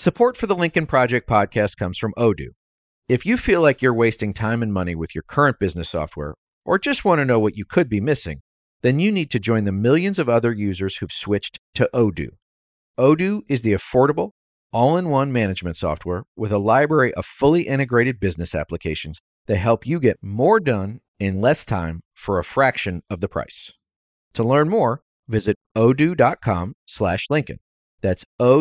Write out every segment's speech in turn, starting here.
Support for the Lincoln Project podcast comes from Odoo. If you feel like you're wasting time and money with your current business software, or just want to know what you could be missing, then you need to join the millions of other users who've switched to Odoo. Odoo is the affordable, all-in-one management software with a library of fully integrated business applications that help you get more done in less time for a fraction of the price. To learn more, visit odoo.com/Lincoln. That's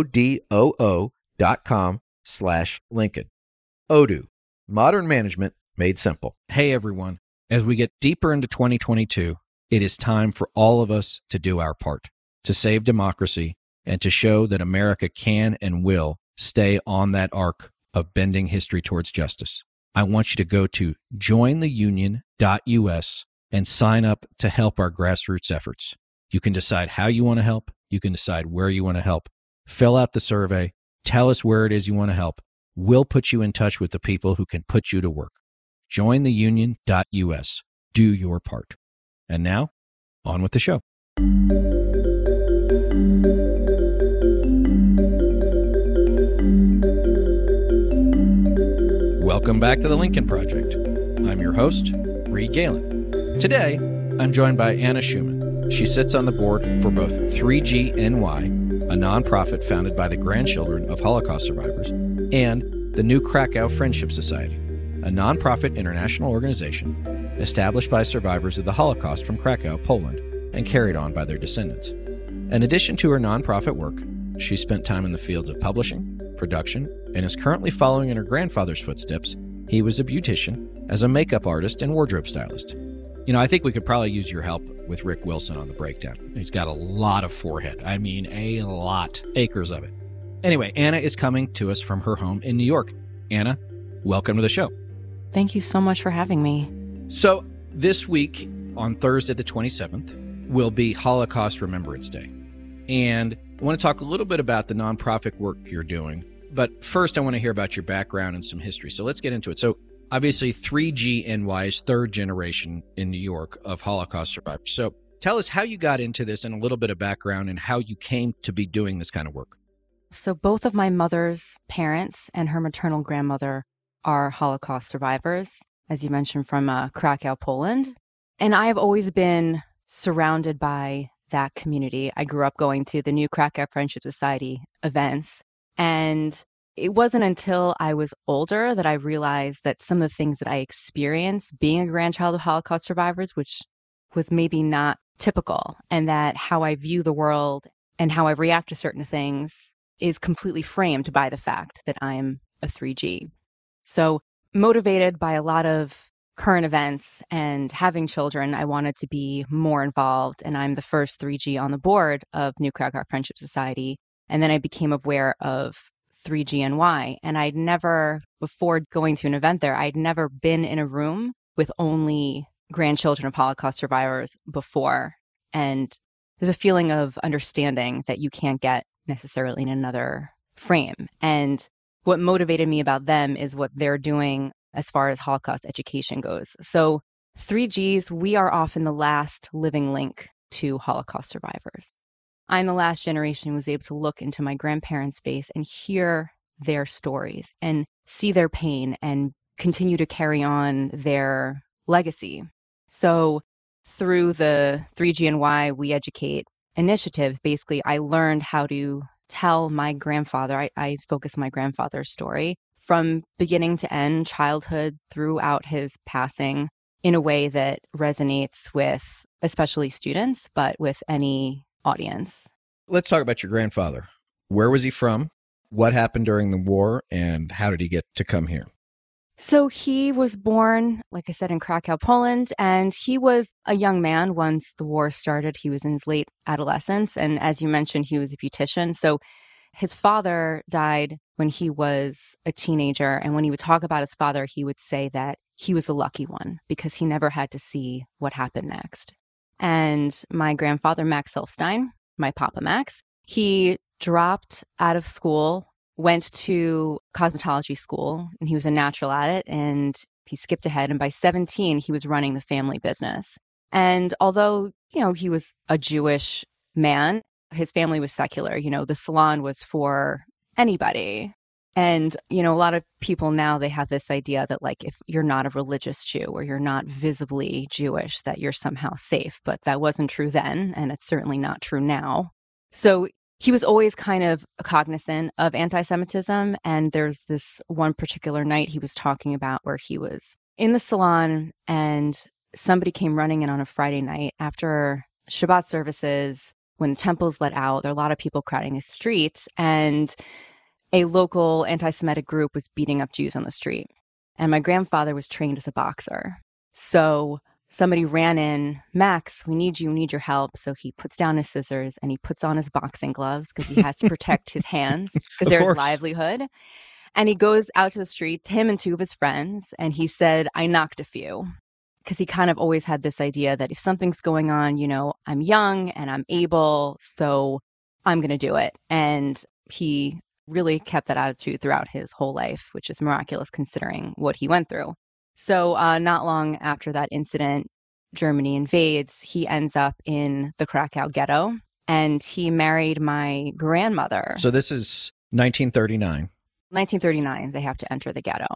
odoo.com/Lincoln. Odoo, modern management made simple. Hey everyone, as we get deeper into 2022, it is time for all of us to do our part, to save democracy and to show that America can and will stay on that arc of bending history towards justice. I want you to go to jointheunion.us and sign up to help our grassroots efforts. You can decide how you want to help. You can decide where you want to help. Fill out the survey. Tell us where it is you want to help. We'll put you in touch with the people who can put you to work. Jointheunion.us. Do your part. And now, on with the show. Welcome back to the Lincoln Project. I'm your host, Reed Galen. Today, I'm joined by Anna Schumann. She sits on the board for both 3GNY, a nonprofit founded by the grandchildren of Holocaust survivors, and the New Krakow Friendship Society, a nonprofit international organization established by survivors of the Holocaust from Krakow, Poland, and carried on by their descendants. In addition to her nonprofit work, she spent time in the fields of publishing, production, and is currently following in her grandfather's footsteps. He was a beautician, as a makeup artist and wardrobe stylist. You know, I think we could probably use your help with Rick Wilson on the breakdown. He's got a lot of forehead. I mean, a lot. Acres of it. Anyway, Anna is coming to us from her home in New York. Anna, welcome to the show. Thank you so much for having me. So this week, on Thursday the 27th, will be Holocaust Remembrance Day. And I want to talk a little bit about the nonprofit work you're doing. But first, I want to hear about your background and some history. So let's get into it. So obviously, 3GNY is third generation in New York of Holocaust survivors. So tell us how you got into this and a little bit of background and how you came to be doing this kind of work. So both of my mother's parents and her maternal grandmother are Holocaust survivors, as you mentioned, from Krakow, Poland. And I have always been surrounded by that community. I grew up going to the New Krakow Friendship Society events. And it wasn't until I was older that I realized that some of the things that I experienced being a grandchild of Holocaust survivors, which was maybe not typical, and that how I view the world and how I react to certain things is completely framed by the fact that I'm a 3G. So motivated by a lot of current events and having children, I wanted to be more involved. And I'm the first 3G on the board of New Krakow Friendship Society. And then I became aware of 3GNY. And I'd never, before going to an event there, I'd never been in a room with only grandchildren of Holocaust survivors before. And there's a feeling of understanding that you can't get necessarily in another frame. And what motivated me about them is what they're doing as far as Holocaust education goes. So 3Gs, we are often the last living link to Holocaust survivors. I'm the last generation who was able to look into my grandparents' face and hear their stories and see their pain and continue to carry on their legacy. So through the 3GNY We Educate initiative, basically, I learned how to tell my grandfather. I focus on my grandfather's story from beginning to end, childhood throughout his passing, in a way that resonates with especially students, but with any audience. Let's talk about your grandfather. Where was he from? What happened during the war? And how did he get to come here? So he was born, like I said, in Krakow, Poland, and he was a young man once the war started. He was in his late adolescence. And as you mentioned, he was a beautician. So his father died when he was a teenager. And when he would talk about his father, he would say that he was the lucky one because he never had to see what happened next. And my grandfather, Max Silfstein, my Papa Max, he dropped out of school, went to cosmetology school, and he was a natural at it, and he skipped ahead. And by 17, he was running the family business. And although, he was a Jewish man, his family was secular. The salon was for anybody. And, a lot of people now, they have this idea that like, if you're not a religious Jew or you're not visibly Jewish, that you're somehow safe. But that wasn't true then, and it's certainly not true now. So he was always kind of cognizant of anti-Semitism. And there's this one particular night he was talking about where he was in the salon and somebody came running in on a Friday night after Shabbat services when the temple's let out. There are a lot of people crowding the streets, and a local anti-Semitic group was beating up Jews on the street. And my grandfather was trained as a boxer. So somebody ran in, Max, we need your help. So he puts down his scissors and he puts on his boxing gloves because he has to protect his hands because there's livelihood. And he goes out to the street, him and two of his friends, and he said, I knocked a few. Because he kind of always had this idea that if something's going on, I'm young and I'm able, so I'm going to do it. And he really kept that attitude throughout his whole life, which is miraculous considering what he went through. So not long after that incident, Germany invades. He ends up in the Krakow ghetto, and he married my grandmother. So this is 1939. 1939, they have to enter the ghetto.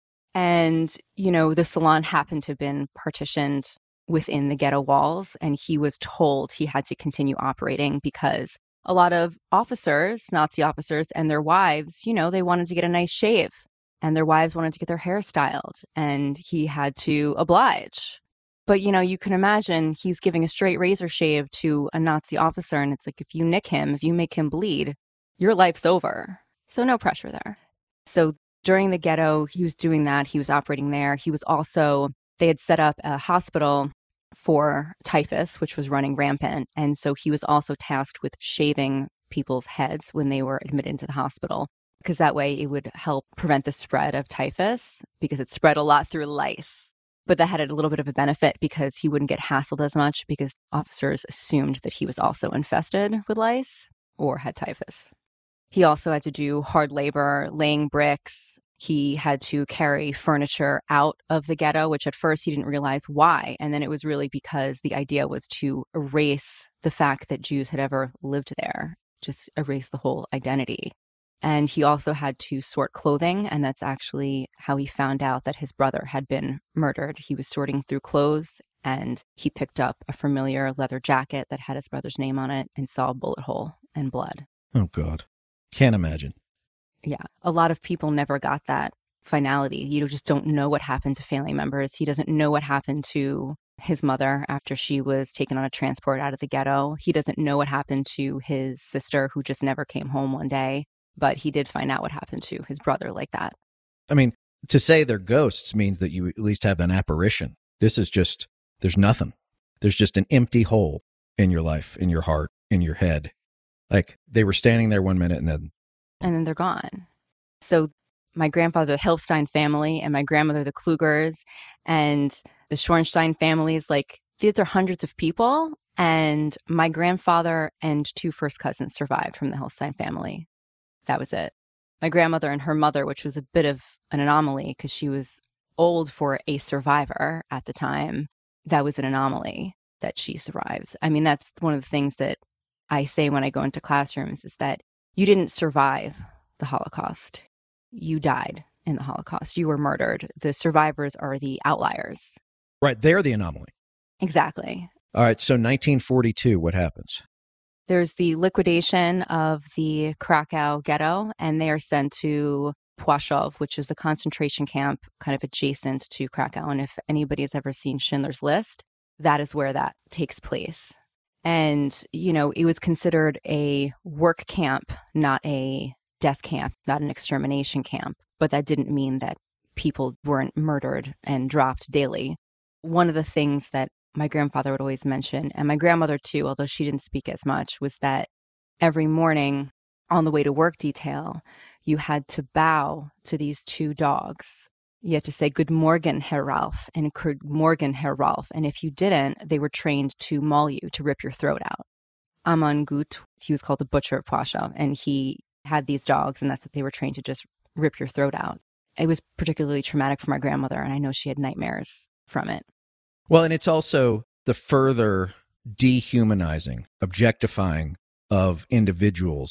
And, the salon happened to have been partitioned within the ghetto walls, and he was told he had to continue operating because a lot of officers, Nazi officers, and their wives, they wanted to get a nice shave, and their wives wanted to get their hair styled, and he had to oblige. But, you can imagine he's giving a straight razor shave to a Nazi officer, and it's like, if you nick him, if you make him bleed, your life's over. So no pressure there. So during the ghetto, he was doing that. He was operating there. He was also, they had set up a hospital for typhus, which was running rampant. And so he was also tasked with shaving people's heads when they were admitted into the hospital, because that way it would help prevent the spread of typhus because it spread a lot through lice. But that had a little bit of a benefit because he wouldn't get hassled as much because officers assumed that he was also infested with lice or had typhus. He also had to do hard labor, laying bricks. He had to carry furniture out of the ghetto, which at first he didn't realize why. And then it was really because the idea was to erase the fact that Jews had ever lived there, just erase the whole identity. And he also had to sort clothing. And that's actually how he found out that his brother had been murdered. He was sorting through clothes and he picked up a familiar leather jacket that had his brother's name on it and saw a bullet hole and blood. Oh, God. Can't imagine. Yeah. A lot of people never got that finality. You just don't know what happened to family members. He doesn't know what happened to his mother after she was taken on a transport out of the ghetto. He doesn't know what happened to his sister who just never came home one day. But he did find out what happened to his brother like that. I mean, to say they're ghosts means that you at least have an apparition. This is just, there's nothing. There's just an empty hole in your life, in your heart, in your head. Like they were standing there one minute and then they're gone. So my grandfather, the Hilfstein family, and my grandmother, the Klugers, and the Schornstein families, like these are hundreds of people. And my grandfather and two first cousins survived from the Hilfstein family. That was it. My grandmother and her mother, which was a bit of an anomaly because she was old for a survivor at the time, that was an anomaly that she survived. I mean, that's one of the things that I say when I go into classrooms is that you didn't survive the Holocaust. You died in the Holocaust. You were murdered. The survivors are the outliers. Right. They're the anomaly. Exactly. All right. So 1942, what happens? There's the liquidation of the Krakow ghetto, and they are sent to Płaszów, which is the concentration camp kind of adjacent to Krakow. And if anybody has ever seen Schindler's List, that is where that takes place. And, it was considered a work camp, not a death camp, not an extermination camp. But that didn't mean that people weren't murdered and dropped daily. One of the things that my grandfather would always mention, and my grandmother too, although she didn't speak as much, was that every morning on the way to work detail, you had to bow to these two dogs. You had to say, "Good Morgen, Herr Ralph," and "Good Morgen, Herr Ralph." And if you didn't, they were trained to maul you, to rip your throat out. Amon Gut, he was called the Butcher of Płaszów, and he had these dogs, and that's what they were trained to, just rip your throat out. It was particularly traumatic for my grandmother, and I know she had nightmares from it. Well, and it's also the further dehumanizing, objectifying of individuals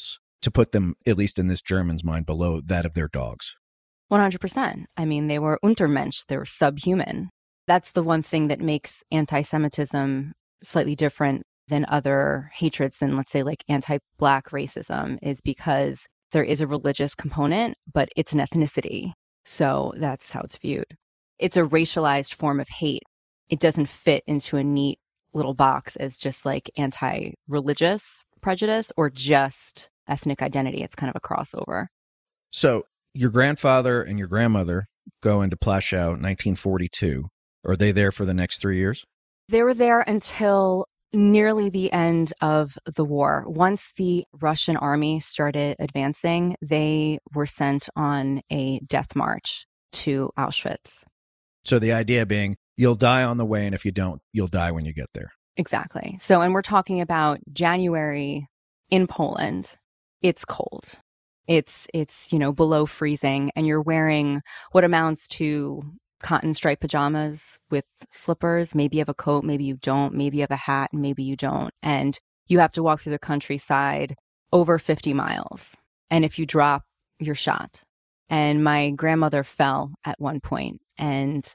to put them, at least in this German's mind, below that of their dogs. 100%. I mean, they were Untermensch, they were subhuman. That's the one thing that makes anti-Semitism slightly different than other hatreds than, let's say, like anti-Black racism, is because there is a religious component, but it's an ethnicity. So that's how it's viewed. It's a racialized form of hate. It doesn't fit into a neat little box as just like anti-religious prejudice or just ethnic identity. It's kind of a crossover. So your grandfather and your grandmother go into Plaszow 1942. Are they there for the next 3 years? They were there until nearly the end of the war. Once the Russian army started advancing, they were sent on a death march to Auschwitz. So the idea being, you'll die on the way, and if you don't, you'll die when you get there. Exactly. So, and we're talking about January in Poland. It's cold. It's below freezing, and you're wearing what amounts to cotton striped pajamas with slippers. Maybe you have a coat, maybe you don't. Maybe you have a hat, and maybe you don't. And you have to walk through the countryside over 50 miles. And if you drop, you're shot. And my grandmother fell at one point, and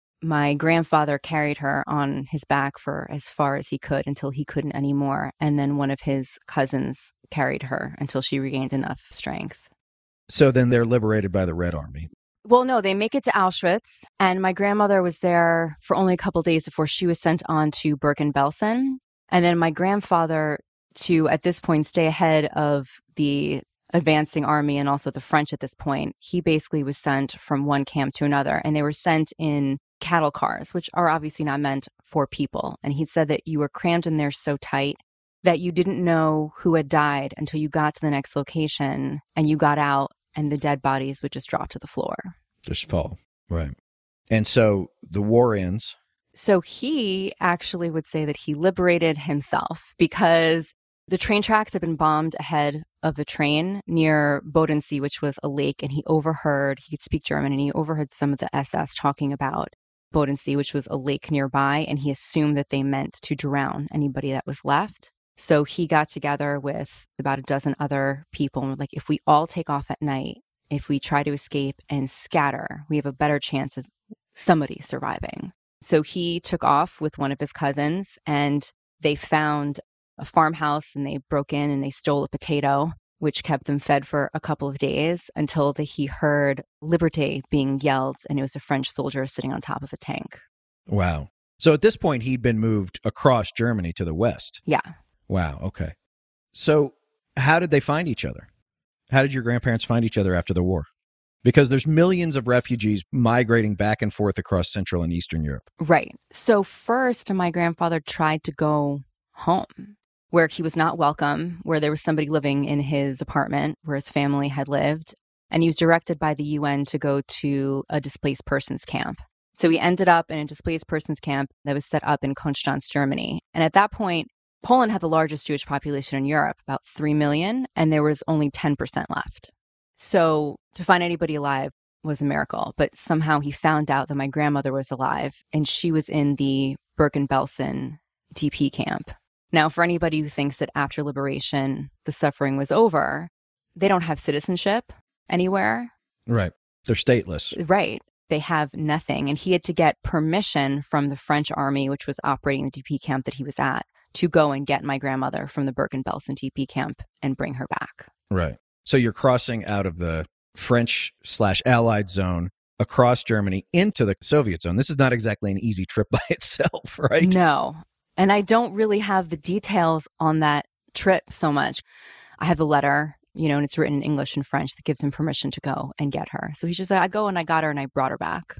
my grandfather carried her on his back for as far as he could until he couldn't anymore. And then one of his cousins carried her until she regained enough strength. So then they're liberated by the Red Army. Well, no, they make it to Auschwitz. And my grandmother was there for only a couple of days before she was sent on to Bergen-Belsen. And then my grandfather, to at this point stay ahead of the advancing army and also the French at this point, he basically was sent from one camp to another. And they were sent in cattle cars, which are obviously not meant for people. And he said that you were crammed in there so tight that you didn't know who had died until you got to the next location and you got out and the dead bodies would just drop to the floor. Just fall. Right. And so the war ends. So he actually would say that he liberated himself because the train tracks had been bombed ahead of the train near Bodensee, which was a lake. And he could speak German, and he overheard some of the SS talking about Bodensee, which was a lake nearby, and he assumed that they meant to drown anybody that was left. So he got together with about a dozen other people and were like, if we all take off at night, if we try to escape and scatter, we have a better chance of somebody surviving. So he took off with one of his cousins, and they found a farmhouse, and they broke in and they stole a potato, which kept them fed for a couple of days until he heard Liberté being yelled, and it was a French soldier sitting on top of a tank. Wow. So at this point, he'd been moved across Germany to the west. Yeah. Wow. Okay. So how did they find each other? How did your grandparents find each other after the war? Because there's millions of refugees migrating back and forth across Central and Eastern Europe. Right. So first, my grandfather tried to go home, where he was not welcome, where there was somebody living in his apartment where his family had lived. And he was directed by the UN to go to a displaced persons camp. So he ended up in a displaced persons camp that was set up in Konstanz, Germany. And at that point, Poland had the largest Jewish population in Europe, about 3 million, and there was only 10% left. So to find anybody alive was a miracle. But somehow he found out that my grandmother was alive, and she was in the Bergen-Belsen DP camp. Now, for anybody who thinks that after liberation, the suffering was over, they don't have citizenship anywhere. Right. They're stateless. Right. They have nothing. And he had to get permission from the French army, which was operating the DP camp that he was at, to go and get my grandmother from the Bergen-Belsen DP camp and bring her back. Right. So you're crossing out of the French/Allied zone across Germany into the Soviet zone. This is not exactly an easy trip by itself, right? No. And I don't really have the details on that trip so much. I have the letter, and it's written in English and French that gives him permission to go and get her. So he's just like, I go and I got her and I brought her back.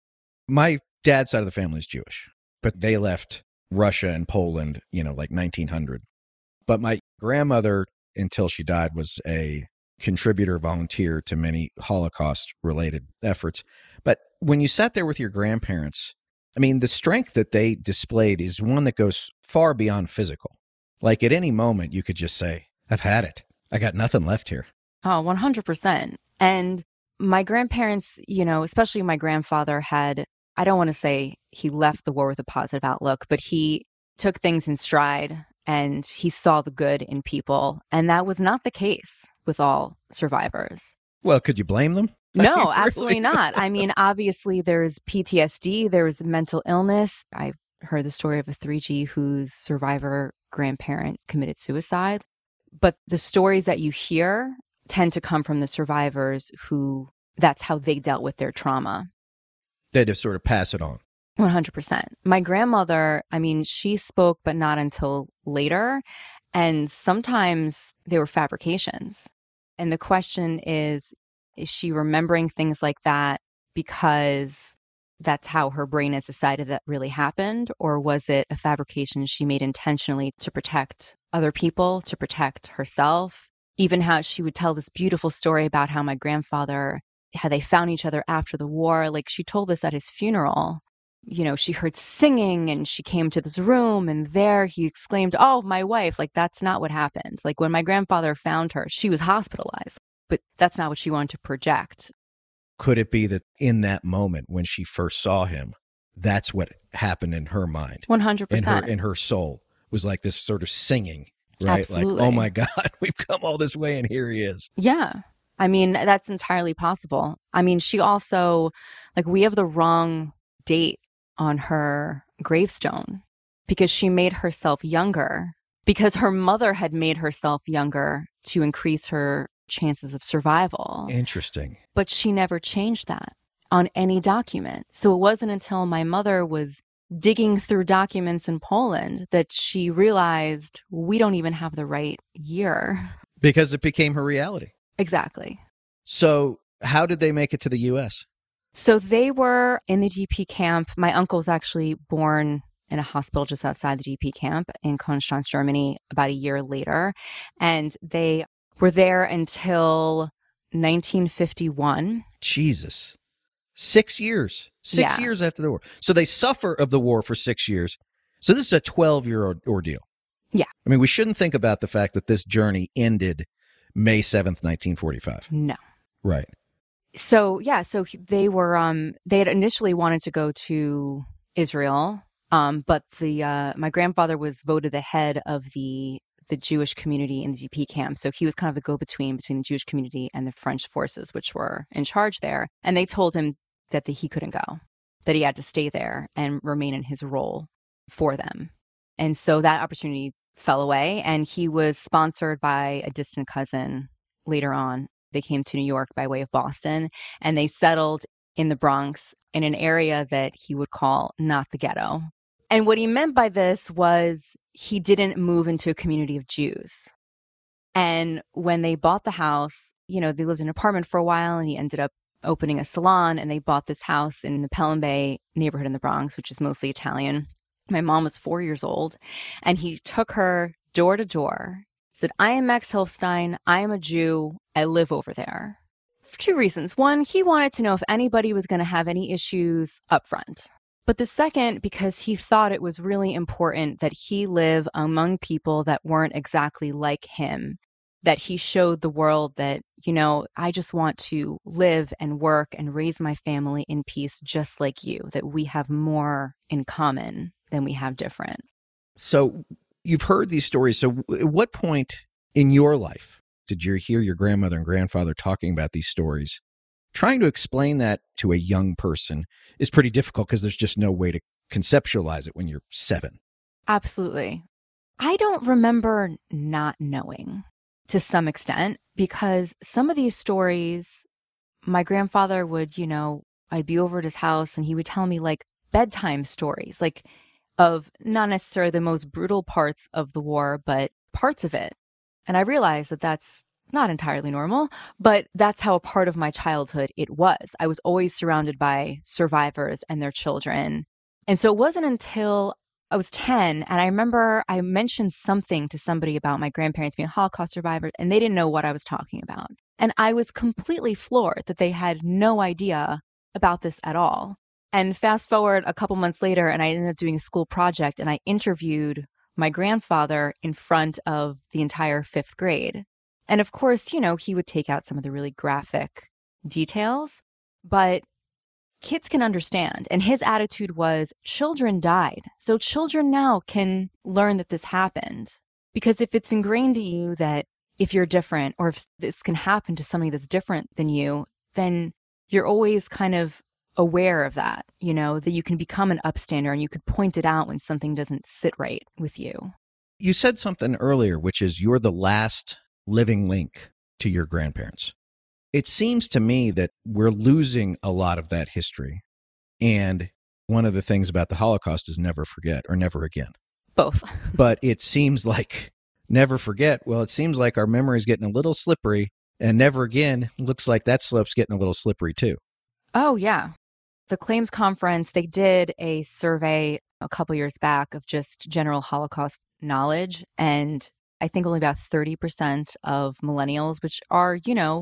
My dad's side of the family is Jewish, but they left Russia and Poland, like 1900. But my grandmother, until she died, was a contributor, volunteer to many Holocaust-related efforts. But when you sat there with your grandparents, I mean, the strength that they displayed is one that goes far beyond physical. Like at any moment, you could just say, I've had it. I got nothing left here. Oh, 100%. And my grandparents, especially my grandfather I don't want to say he left the war with a positive outlook, but he took things in stride and he saw the good in people. And that was not the case with all survivors. Well, could you blame them? No, absolutely not. I mean, obviously there's PTSD, there's mental illness. I've heard the story of a 3G whose survivor grandparent committed suicide. But the stories that you hear tend to come from the survivors who that's how they dealt with their trauma. They just sort of pass it on. 100%. My grandmother, I mean, she spoke, but not until later. And sometimes they were fabrications. And the question is she remembering things like that because that's how her brain has decided that really happened? Or was it a fabrication she made intentionally to protect other people, to protect herself? Even how she would tell this beautiful story about how my grandfather, how they found each other after the war. Like she told us at his funeral, you know, she heard singing and she came to this room and there he exclaimed, "Oh, my wife." Like that's not what happened. Like when my grandfather found her, she was hospitalized, but that's not what she wanted to project. Could it be that in that moment when she first saw him, that's what happened in her mind? 100%. In her soul was like this sort of singing, right? Absolutely. Like, oh my God, we've come all this way and here he is. Yeah. I mean, that's entirely possible. I mean, she also, like, we have the wrong date on her gravestone because she made herself younger because her mother had made herself younger to increase her chances of survival. Interesting. But she never changed that on any document. So it wasn't until my mother was digging through documents in Poland that she realized we don't even have the right year. Because it became her reality. Exactly. So how did they make it to the U.S.? So they were in the DP camp. My uncle was actually born in a hospital just outside the DP camp in Konstanz, Germany, about a year later. And they were there until 1951. Jesus. 6 years. 6 years after the war. So they suffer of the war for 6 years. So this is a 12-year ordeal. Yeah. I mean, we shouldn't think about the fact that this journey ended May 7th, 1945. No. Right. So, yeah, so they were, they had initially wanted to go to Israel, but my grandfather was voted the head of the Jewish community in the DP camp. So he was kind of the go-between between the Jewish community and the French forces, which were in charge there. And they told him that he couldn't go, that he had to stay there and remain in his role for them. And so that opportunity fell away, and he was sponsored by a distant cousin later on. They came to New York by way of Boston, and they settled in the Bronx in an area that he would call not the ghetto. And what he meant by this was he didn't move into a community of Jews. And when they bought the house, you know, they lived in an apartment for a while, and he ended up opening a salon, and they bought this house in the Pelham Bay neighborhood in the Bronx, which is mostly Italian. My mom was 4 years old, and he took her door to door, said, "I am Max Hilfstein. I am a Jew. I live over there." For two reasons. One, he wanted to know if anybody was going to have any issues up front. But the second, because he thought it was really important that he live among people that weren't exactly like him, that he showed the world that, you know, I just want to live and work and raise my family in peace just like you, that we have more in common than we have different. So you've heard these stories. So at what point in your life did you hear your grandmother and grandfather talking about these stories? Trying to explain that to a young person is pretty difficult because there's just no way to conceptualize it when you're 7. Absolutely. I don't remember not knowing to some extent because some of these stories, my grandfather would, you know, I'd be over at his house and he would tell me like bedtime stories, like of not necessarily the most brutal parts of the war, but parts of it. And I realized that that's not entirely normal, but that's how a part of my childhood it was. I was always surrounded by survivors and their children. And so it wasn't until I was 10, and I remember I mentioned something to somebody about my grandparents being Holocaust survivors, and they didn't know what I was talking about. And I was completely floored that they had no idea about this at all. And fast forward a couple months later, and I ended up doing a school project, and I interviewed my grandfather in front of the entire 5th grade. And of course, you know, he would take out some of the really graphic details, but kids can understand. And his attitude was, children died. So children now can learn that this happened. Because if it's ingrained to you that if you're different or if this can happen to somebody that's different than you, then you're always kind of aware of that, that you can become an upstander and you could point it out when something doesn't sit right with you. You said something earlier, which is you're the last living link to your grandparents. It seems to me that we're losing a lot of that history. And one of the things about the Holocaust is never forget or never again. Both. But it seems like never forget. Well, it seems like our memory is getting a little slippery, and never again looks like that slope's getting a little slippery too. Oh, yeah. The Claims Conference, they did a survey a couple years back of just general Holocaust knowledge. And I think only about 30% of millennials, which are,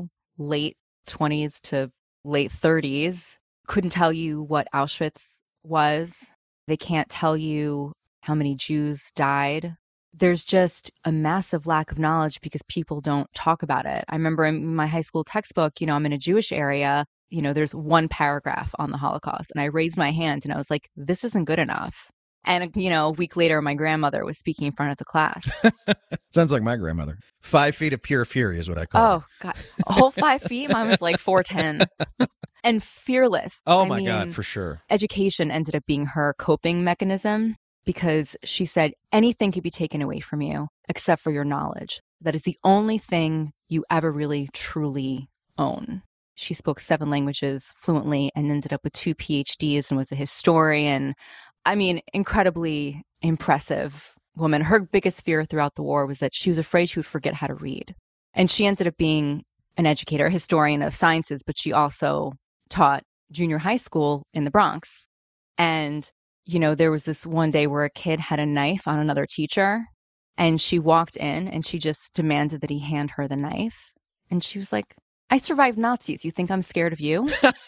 late 20s to late 30s, couldn't tell you what Auschwitz was. They can't tell you how many Jews died. There's just a massive lack of knowledge because people don't talk about it. I remember in my high school textbook, I'm in a Jewish area, there's one paragraph on the Holocaust. And I raised my hand and I was like, this isn't good enough. And, a week later, my grandmother was speaking in front of the class. Sounds like my grandmother. 5 feet of pure fury is what I call her. Oh, God. A whole 5 feet? Mine was like 4'10". And fearless. Oh, my God, for sure. Education ended up being her coping mechanism because she said anything could be taken away from you except for your knowledge. That is the only thing you ever really, truly own. She spoke 7 languages fluently and ended up with 2 PhDs and was a historian. I mean, incredibly impressive woman. Her biggest fear throughout the war was that she was afraid she would forget how to read. And she ended up being an educator, a historian of sciences, but she also taught junior high school in the Bronx. And, there was this one day where a kid had a knife on another teacher, and she walked in and she just demanded that he hand her the knife. And she was like, I survived Nazis. You think I'm scared of you?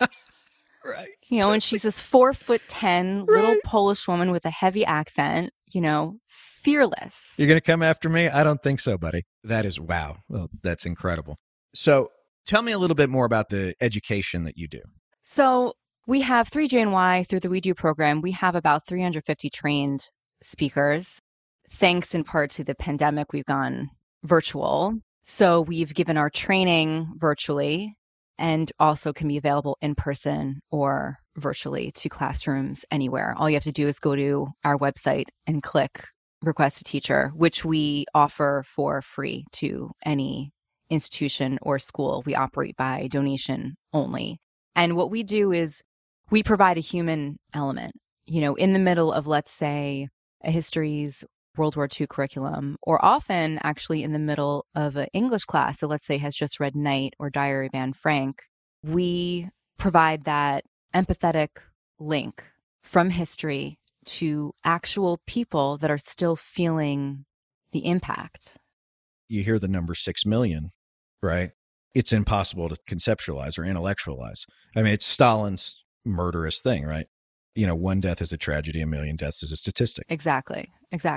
Right. And she's this 4'10" little Polish woman with a heavy accent, fearless. You're going to come after me? I don't think so, buddy. That is, wow. Well, that's incredible. So tell me a little bit more about the education that you do. So we have 3GNY through the We Do program. We have about 350 trained speakers. Thanks in part to the pandemic, we've gone virtual. So we've given our training virtually and also can be available in person or virtually to classrooms anywhere. All you have to do is go to our website and click Request a Teacher, which we offer for free to any institution or school. We operate by donation only. And what we do is we provide a human element, in the middle of, let's say, a history's World War II curriculum, or often actually in the middle of an English class that, let's say, has just read Night or Diary of Anne Frank. We provide that empathetic link from history to actual people that are still feeling the impact. You hear the number 6 million, right? It's impossible to conceptualize or intellectualize. I mean, it's Stalin's murderous thing, right? One death is a tragedy, 1 million deaths is a statistic. Exactly.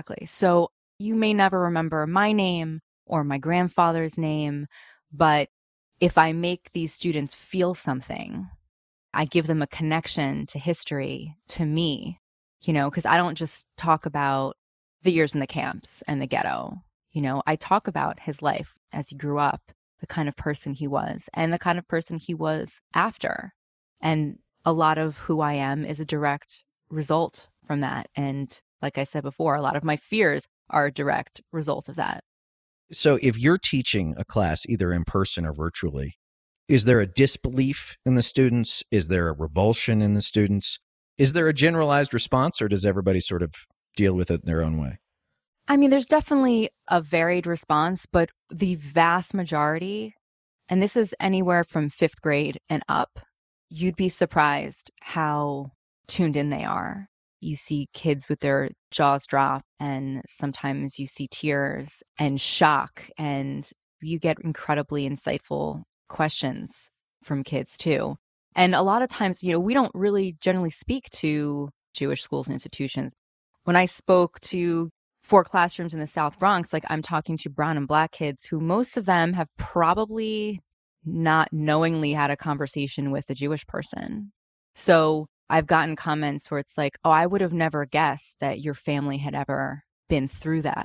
So you may never remember my name or my grandfather's name, but if I make these students feel something, I give them a connection to history, to me, because I don't just talk about the years in the camps and the ghetto. I talk about his life as he grew up, the kind of person he was, and the kind of person he was after. And a lot of who I am is a direct result from that. And like I said before, a lot of my fears are a direct result of that. So if you're teaching a class either in person or virtually, is there a disbelief in the students? Is there a revulsion in the students? Is there a generalized response, or does everybody sort of deal with it in their own way? I mean, there's definitely a varied response, but the vast majority, and this is anywhere from 5th grade and up, you'd be surprised how tuned in they are. You see kids with their jaws drop, and sometimes you see tears and shock, and you get incredibly insightful questions from kids too. And a lot of times, we don't really generally speak to Jewish schools and institutions. When I spoke to 4 classrooms in the South Bronx, like I'm talking to brown and black kids who most of them have probably not knowingly had a conversation with a Jewish person. So I've gotten comments where it's like, oh, I would have never guessed that your family had ever been through that.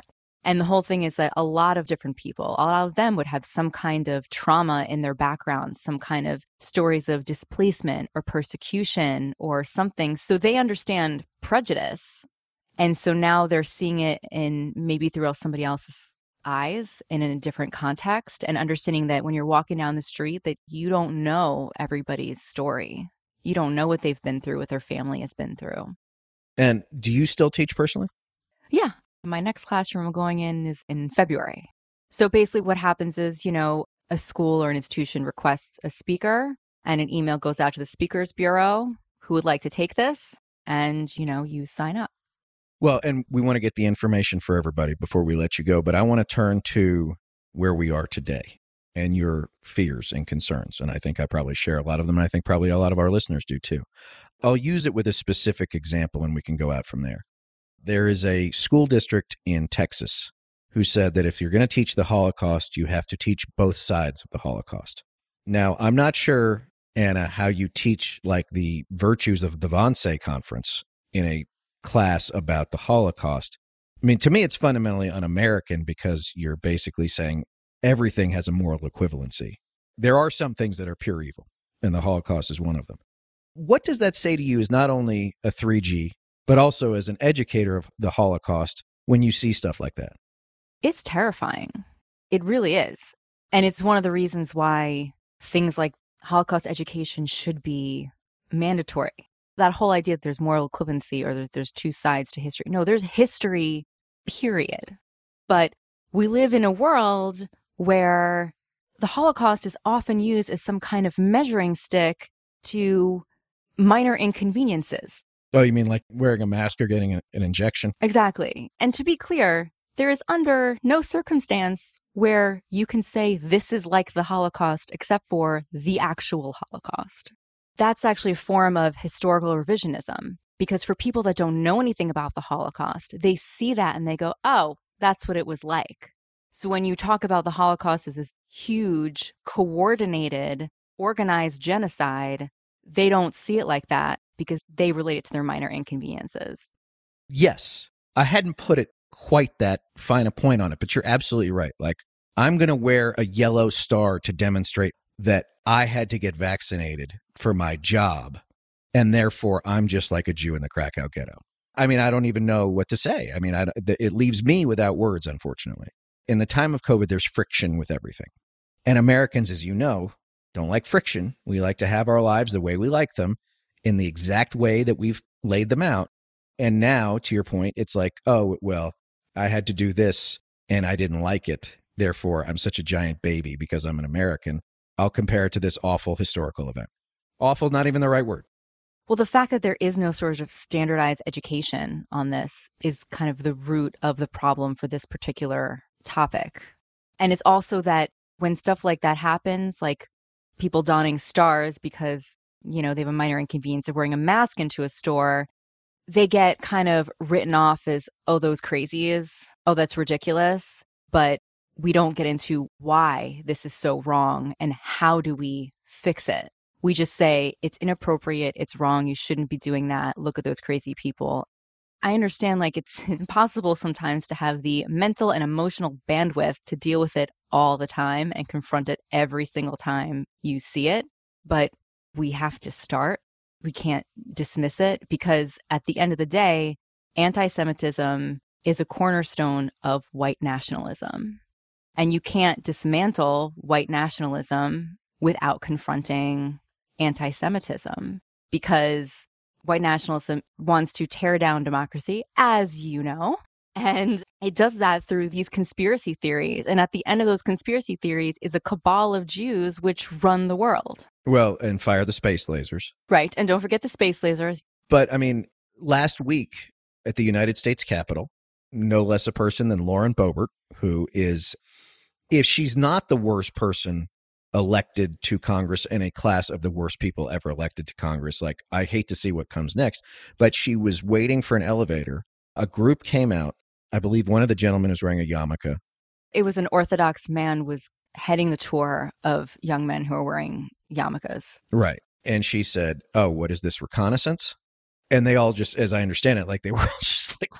And the whole thing is that a lot of different people, a lot of them would have some kind of trauma in their background, some kind of stories of displacement or persecution or something. So they understand prejudice. And so now they're seeing it in maybe through somebody else's eyes and in a different context, and understanding that when you're walking down the street that you don't know everybody's story. You don't know what they've been through, what their family has been through. And do you still teach personally? Yeah. My next classroom I'm going in is in February. So basically what happens is, a school or an institution requests a speaker and an email goes out to the speakers bureau who would like to take this, and, you sign up. Well, and we want to get the information for everybody before we let you go, but I want to turn to where we are today and your fears and concerns. And I think I probably share a lot of them, and I think probably a lot of our listeners do too. I'll use it with a specific example and we can go out from there. There is a school district in Texas who said that if you're going to teach the Holocaust, you have to teach both sides of the Holocaust. Now, I'm not sure, Anna, how you teach like the virtues of the Wannsee Conference in a class about the Holocaust. I mean, to me, it's fundamentally un-American because you're basically saying everything has a moral equivalency. There are some things that are pure evil, and the Holocaust is one of them. What does that say to you as not only a 3G, but also as an educator of the Holocaust when you see stuff like that? It's terrifying. It really is. And it's one of the reasons why things like Holocaust education should be mandatory. That whole idea that there's moral equivalency or there's two sides to history. No, there's history, period. But we live in a world where the Holocaust is often used as some kind of measuring stick to minor inconveniences. Oh, you mean like wearing a mask or getting an injection? Exactly. And to be clear, there is under no circumstance where you can say this is like the Holocaust except for the actual Holocaust. That's actually a form of historical revisionism, because for people that don't know anything about the Holocaust, they see that and they go, oh, that's what it was like. So when you talk about the Holocaust as this huge, coordinated, organized genocide, they don't see it like that because they relate it to their minor inconveniences. Yes. I hadn't put it quite that fine a point on it, but you're absolutely right. Like, I'm going to wear a yellow star to demonstrate that I had to get vaccinated for my job, and therefore I'm just like a Jew in the Krakow ghetto. I mean, I don't even know what to say. I mean, it leaves me without words, unfortunately. In the time of COVID, there's friction with everything. And Americans, as you know, don't like friction. We like to have our lives the way we like them, in the exact way that we've laid them out. And now, to your point, it's like, oh, well, I had to do this and I didn't like it. Therefore, I'm such a giant baby because I'm an American. I'll compare it to this awful historical event. Awful is not even the right word. Well, the fact that there is no sort of standardized education on this is kind of the root of the problem for this particular topic. And it's also that when stuff like that happens, like people donning stars because, they have a minor inconvenience of wearing a mask into a store, they get kind of written off as, oh, those crazies. Oh, that's ridiculous. But we don't get into why this is so wrong and how do we fix it. We just say it's inappropriate, it's wrong, you shouldn't be doing that, look at those crazy people. I understand like it's impossible sometimes to have the mental and emotional bandwidth to deal with it all the time and confront it every single time you see it, but we have to start. We can't dismiss it because at the end of the day, anti-Semitism is a cornerstone of white nationalism. And you can't dismantle white nationalism without confronting anti-Semitism, because white nationalism wants to tear down democracy, as you know, and it does that through these conspiracy theories. And at the end of those conspiracy theories is a cabal of Jews which run the world. Well, and fire the space lasers. Right. And don't forget the space lasers. But I mean, last week at the United States Capitol, no less a person than Lauren Boebert, who is, if she's not the worst person elected to Congress in a class of the worst people ever elected to Congress, like, I hate to see what comes next, but she was waiting for an elevator. A group came out. I believe one of the gentlemen was wearing a yarmulke. It was an Orthodox man was heading the tour of young men who are wearing yarmulkes. Right. And she said, oh, what is this, reconnaissance? And they all just, as I understand it, like they were all just like, what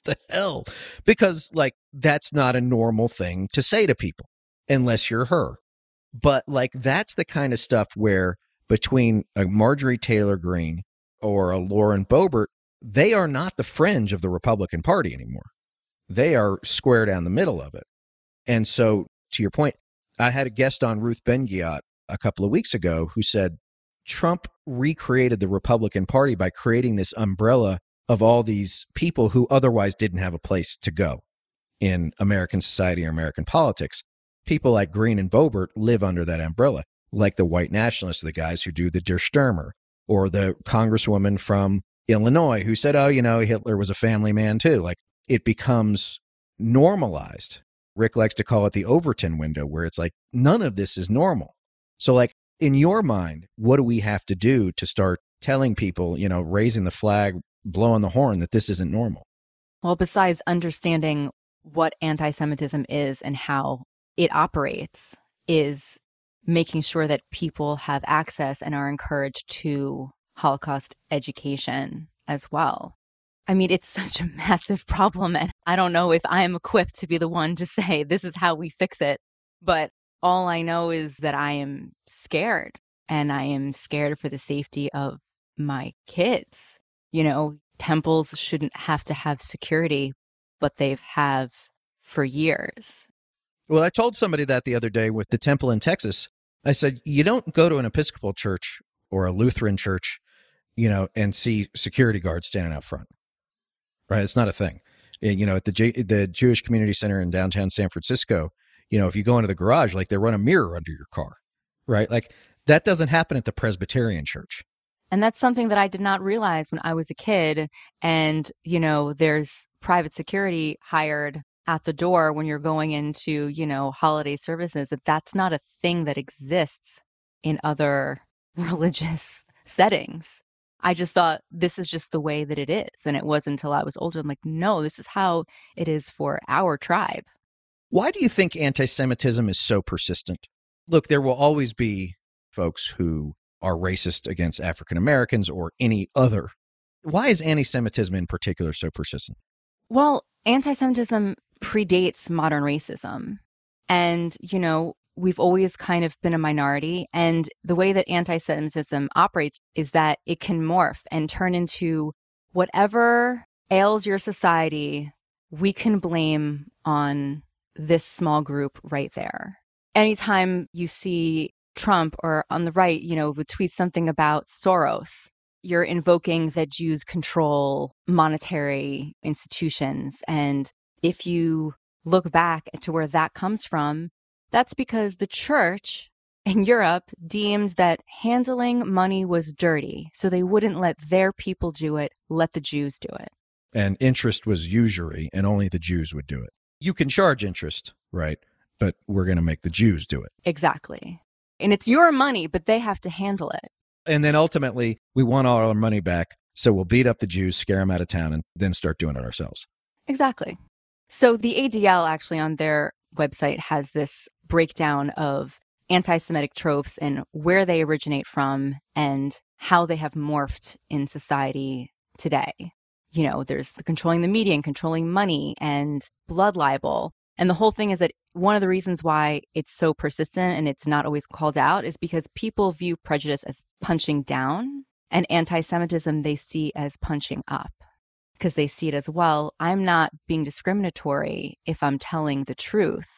the hell? Because, like, that's not a normal thing to say to people unless you're her. But, like, that's the kind of stuff where between a Marjorie Taylor Greene or a Lauren Boebert, they are not the fringe of the Republican Party anymore. They are square down the middle of it. And so, to your point, I had a guest on, Ruth Ben-Ghiat, a couple of weeks ago, who said Trump recreated the Republican Party by creating this umbrella of all these people who otherwise didn't have a place to go in American society or American politics. People like Greene and Boebert live under that umbrella, like the white nationalists, the guys who do the Der Stürmer, or the congresswoman from Illinois who said, oh, you know, Hitler was a family man too. Like, it becomes normalized. Rick likes to call it the Overton window, where it's like, none of this is normal. So, like, in your mind, what do we have to do to start telling people, you know, raising the flag, blowing the horn, that this isn't normal? Well, besides understanding what anti-Semitism is and how it operates, is making sure that people have access and are encouraged to Holocaust education as well. I mean, it's such a massive problem, and I don't know if I'm equipped to be the one to say this is how we fix it. But all I know is that I am scared, and I am scared for the safety of my kids. You know, temples shouldn't have to have security, but they've have for years. Well, I told somebody that the other day with the temple in Texas. I said, you don't go to an Episcopal church or a Lutheran church, you know, and see security guards standing out front. Right? It's not a thing. You know, at the Jewish Community Center in downtown San Francisco, you know, if you go into the garage, like, they run a mirror under your car, right? Like, that doesn't happen at the Presbyterian church. And that's something that I did not realize when I was a kid. And, you know, there's private security hired at the door when you're going into, you know, holiday services, that's not a thing that exists in other religious settings. I just thought this is just the way that it is. And it wasn't until I was older, I'm like, no, this is how it is for our tribe. Why do you think anti-Semitism is so persistent? Look, there will always be folks who are racist against African Americans or any other. Why is anti-Semitism in particular so persistent? Well, anti-Semitism predates modern racism. And, you know, we've always kind of been a minority. And the way that anti-Semitism operates is that it can morph and turn into whatever ails your society, we can blame on this small group right there. Anytime you see Trump or on the right, you know, would tweet something about Soros, you're invoking that Jews control monetary institutions. And if you look back to where that comes from, that's because the church in Europe deemed that handling money was dirty, so they wouldn't let their people do it, let the Jews do it. And interest was usury, and only the Jews would do it. You can charge interest, right? But we're going to make the Jews do it. Exactly. And it's your money, but they have to handle it. And then ultimately, we want all our money back, so we'll beat up the Jews, scare them out of town, and then start doing it ourselves. Exactly. So the ADL actually on their website has this breakdown of anti-Semitic tropes and where they originate from and how they have morphed in society today. You know, there's the controlling the media and controlling money and blood libel. And the whole thing is that one of the reasons why it's so persistent and it's not always called out is because people view prejudice as punching down and anti-Semitism they see as punching up. Because they see it as, well, I'm not being discriminatory if I'm telling the truth.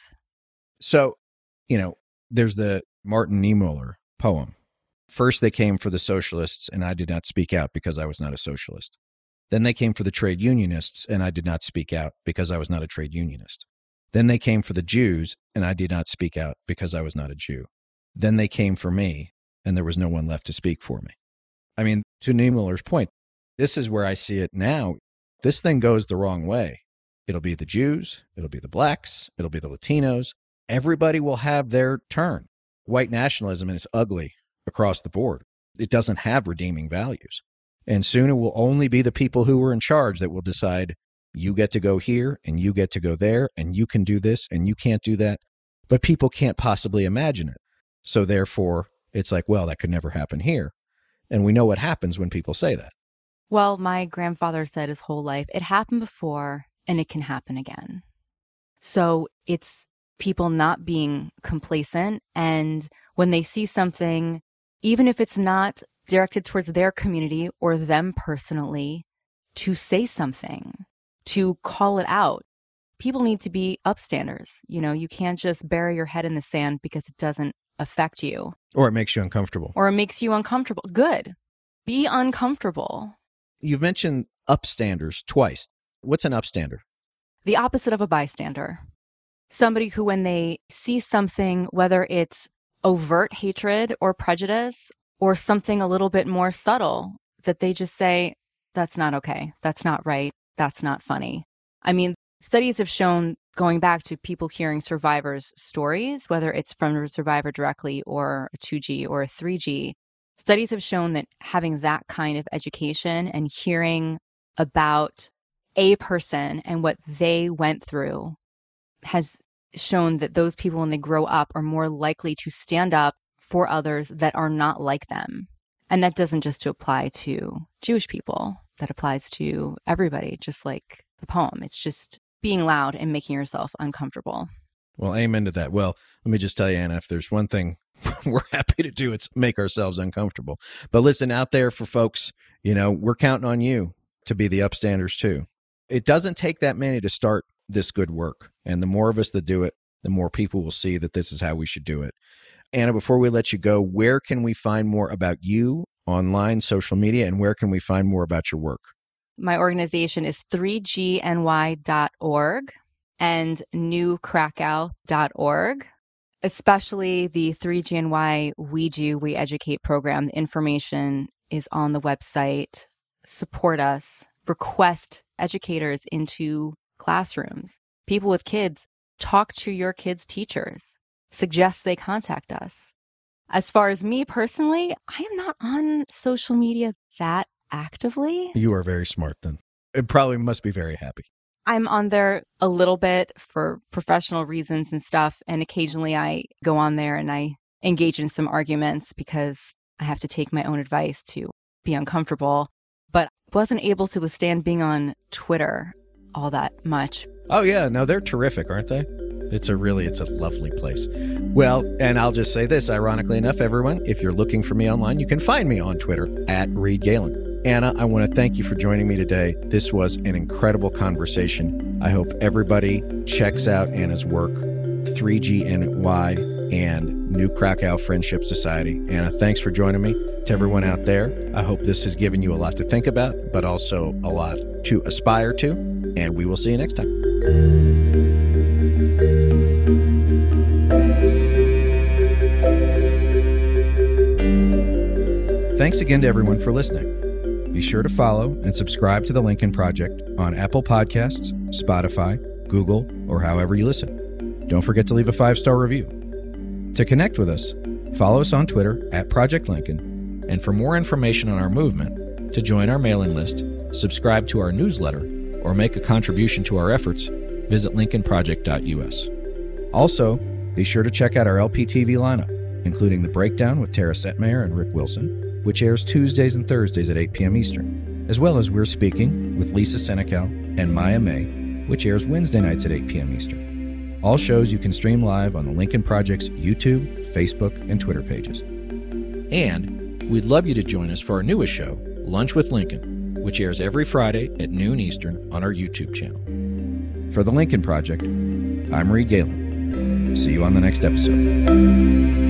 So, you know, there's the Martin Niemöller poem. First, they came for the socialists, and I did not speak out because I was not a socialist. Then they came for the trade unionists, and I did not speak out because I was not a trade unionist. Then they came for the Jews, and I did not speak out because I was not a Jew. Then they came for me, and there was no one left to speak for me. I mean, to Niemöller's point, this is where I see it now. This thing goes the wrong way. It'll be the Jews, it'll be the blacks, it'll be the Latinos. Everybody will have their turn. White nationalism is ugly across the board. It doesn't have redeeming values. And soon it will only be the people who are in charge that will decide, you get to go here and you get to go there and you can do this and you can't do that. But people can't possibly imagine it. So therefore, it's like, well, that could never happen here. And we know what happens when people say that. Well, my grandfather said his whole life, it happened before and it can happen again. So it's people not being complacent, and when they see something, even if it's not directed towards their community or them personally, to say something, to call it out. People need to be upstanders. You can't just bury your head in the sand because it doesn't affect you. Or it makes you uncomfortable. Good. Be uncomfortable. You've mentioned upstanders twice. What's an upstander? The opposite of a bystander. Somebody who, when they see something, whether it's overt hatred or prejudice or something a little bit more subtle, that they just say, that's not okay. That's not right. That's not funny. I mean, studies have shown, going back to people hearing survivors' stories, whether it's from a survivor directly or a 2G or a 3G, studies have shown that having that kind of education and hearing about a person and what they went through has shown that those people, when they grow up, are more likely to stand up for others that are not like them. And that doesn't just apply to Jewish people. That applies to everybody, just like the poem. It's just being loud and making yourself uncomfortable. Well, amen to that. Well, let me just tell you, Anna, if there's one thing we're happy to do, it's make ourselves uncomfortable. But listen, out there for folks, we're counting on you to be the upstanders too. It doesn't take that many to start this good work. And the more of us that do it, the more people will see that this is how we should do it. Anna, before we let you go, where can we find more about you online, social media, and where can we find more about your work? My organization is 3gny.org and newkrakow.org, especially the 3GNY We Educate program. The information is on the website. Support us. Request educators into classrooms. People with kids, talk to your kids' teachers. Suggest they contact us. As far as me personally, I am not on social media that actively. You are very smart then. It probably must be very happy. I'm on there a little bit for professional reasons and stuff. And occasionally I go on there and I engage in some arguments because I have to take my own advice to be uncomfortable. But wasn't able to withstand being on Twitter all that much. Oh, yeah. No, they're terrific, aren't they? It's a lovely place. Well, and I'll just say this, ironically enough, everyone, if you're looking for me online, you can find me on Twitter @ReedGalen. Anna, I want to thank you for joining me today. This was an incredible conversation. I hope everybody checks out Anna's work, 3GNY and New Krakow Friendship Society. Anna, thanks for joining me. To everyone out there, I hope this has given you a lot to think about, but also a lot to aspire to, and we will see you next time. Thanks again to everyone for listening. Be sure to follow and subscribe to The Lincoln Project on Apple Podcasts, Spotify, Google, or however you listen. Don't forget to leave a 5-star review. To connect with us, follow us on Twitter @ProjectLincoln. And for more information on our movement, to join our mailing list, subscribe to our newsletter, or make a contribution to our efforts, visit lincolnproject.us. Also, be sure to check out our LPTV lineup, including The Breakdown with Tara Setmayer and Rick Wilson, which airs Tuesdays and Thursdays at 8 p.m. Eastern, as well as We're Speaking with Lisa Senecal and Maya May, which airs Wednesday nights at 8 p.m. Eastern. All shows you can stream live on the Lincoln Project's YouTube, Facebook, and Twitter pages. And we'd love you to join us for our newest show, Lunch with Lincoln, which airs every Friday at noon Eastern on our YouTube channel. For The Lincoln Project, I'm Reed Galen. See you on the next episode.